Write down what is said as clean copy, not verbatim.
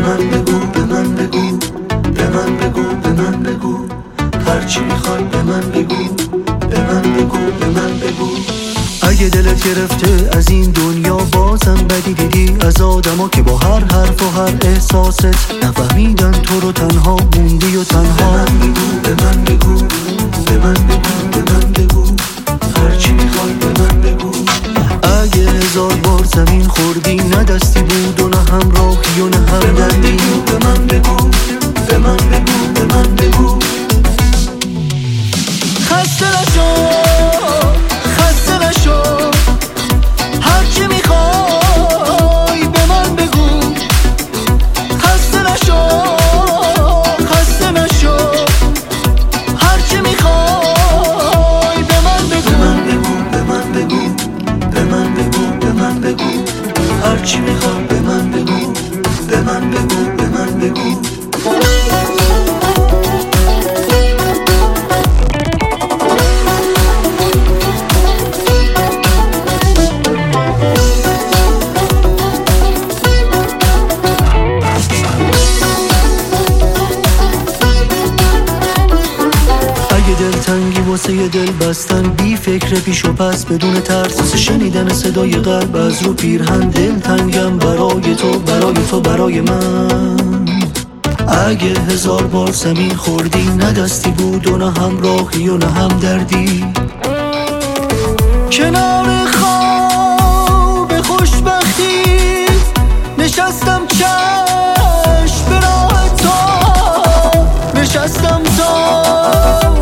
من بگو، به من بگو، به من بگو، به من بگو، هرچی میخوای به من بگو، به من بگو، به من بگو. اگه دلت گرفته از این دنیا بازم بدی دیدی از آدما که با هر حرف و هر احساست نفهمیدن تو رو، تنها موندی و تنها. به من بگو، به من بگو، به من بگو، هرچی میخوای به من بگو. اگه 1000 بار زمین خوردی نه دستی بود و نه همراهی و نه همدردی، به من بگو، به من بگو، به من بگو. خسته نشو، خسته نشو، هرچی میخوای به من بگو. خسته نشو، خسته نشو، هرچی میخوای به من بگو. به من بگو، به من بگو، به من بگو، هرچی میخوای به من بگو، به من بگو، به من بگو. دلتنگی واسه یه دل بستن، بی فکر پیش و پس بدون ترس، واسه شنیدن صدای قلب از رو پیرهن. دلتنگم برای تو، برای تو، برای من. اگه 1000 بار زمین خوردی نه دستی بود و نه همراهی و نه همدردی، کنار خواب خوشبختی نشستم چشم به راه تو، نشستم تا